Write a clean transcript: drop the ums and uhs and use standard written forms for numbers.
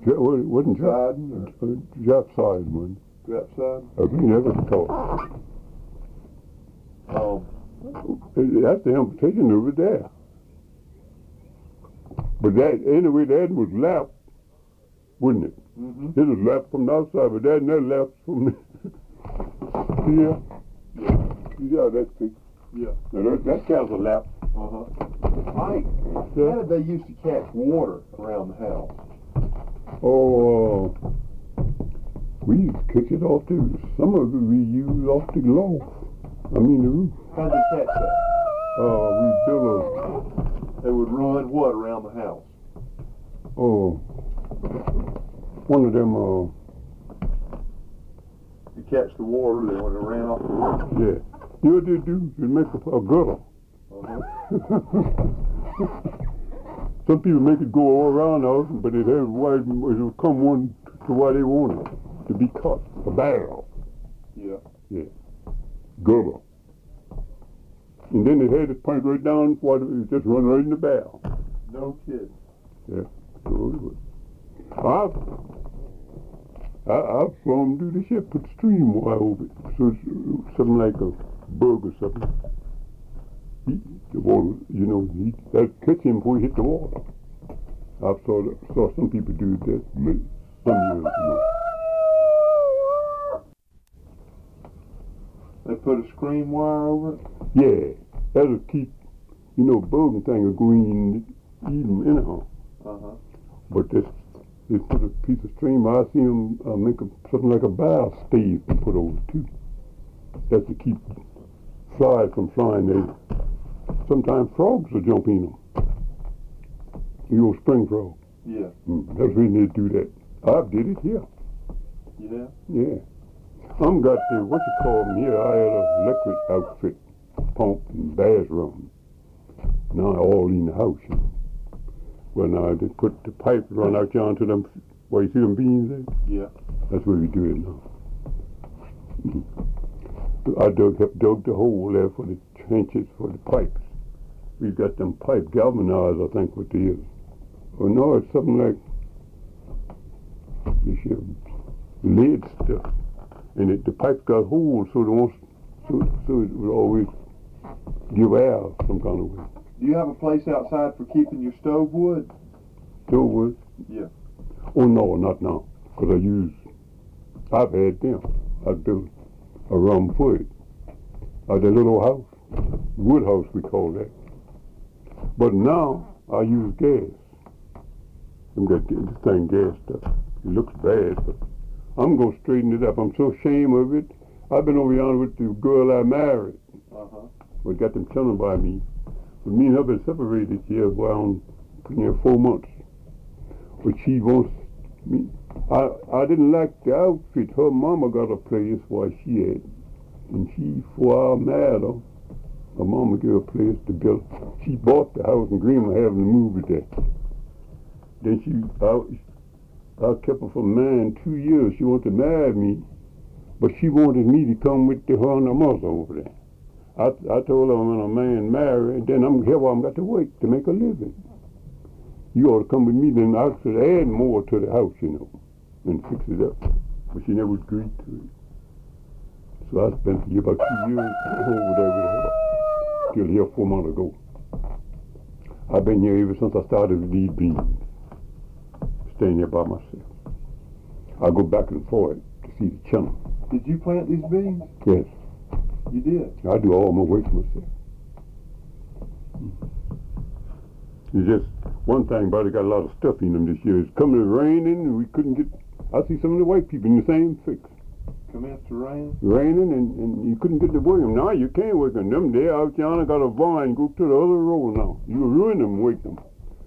Wasn't drop side one. Drop side? I think that was called. That's the amputation over there. But that, anyway, that was lap, wasn't it? Mm-hmm. It was lap from the outside, but that lap from the... Yeah. Yeah, that's big. Yeah. Now that counts a lap. Uh-huh. Mike, how did they used to catch water around the house? Oh, we used to catch it off some of it we used off the loft. The roof. How'd they catch that? We built They would run what around the house? one of them, You catch the water, they when it ran off the roof. yeah. You know what they do? They make a gutter. Some people make it go all around the house, but it would come one to where they want it to be cut. A barrel. Yeah. Yeah. Gutter. And then it had it point right down for it just run right in the barrel. No kidding. Yeah. So it was. I've flown through the ship, put stream wire over it. So it's something like a bug or something. The water, that catch him before he hit the water. I saw some people do that some years. They put a screen wire over it? Yeah, that'll keep, bug and thing will go in, eat them anyhow. Uh-huh. But they put a piece of string, I see them make something like a bow stave and put over it too. That's to keep flies from flying. Sometimes frogs will jump in them. You old spring frog. Yeah. That's the reason they do that. I did it here. Yeah? Yeah. I'm got the, what you call them here, I had an electric outfit, pump and bathroom. Now all in the house. Well, now they put the pipe run out down to them, where you see them beans there? Yeah. That's where we do it now. I dug the hole there for the trenches for the pipes. We've got them pipe galvanized, I think what they is. Oh no, it's something like this here lead stuff. And the pipes got holes so it would always give air some kind of way. Do you have a place outside for keeping your stove wood? Stove wood? Yeah. Oh no, not now. Because I've had them. I built a room for it. That little house, wood house we call that. But now I use gas. I'm got this thing gas stuff. It looks bad, but I'm gonna straighten it up. I'm so ashamed of it. I've been over yonder with the girl I married. Uh-huh. We got them children by me. But me and her been separated here around 4 months. But she wants me. I didn't like the outfit. Her mama got a place where she had. And before I married her, her mama gave her a place to build. She bought the house in Greenville, having to move it there. Then I kept her for man 2 years. She wanted to marry me, but she wanted me to come with her and her mother over there. I told her when a man married, then I'm here where I'm got to work to make a living. You ought to come with me, then I could add more to the house, and fix it up. But she never agreed to it. So I spent about 2 years over there with her, till here 4 months ago. I've been here ever since I started with these beans, staying here by myself. I go back and forth to see the channel. Did you plant these beans? Yes. You did? I do all my work myself. It's just one thing about it, got a lot of stuff in them this year. It's coming raining, and we couldn't get. I see some of the white people in the same fix. Come after rain? Raining, and you couldn't get to work them. Now you can't work on them. They out yonder got a vine, go to the other road now. You ruin them, wake them.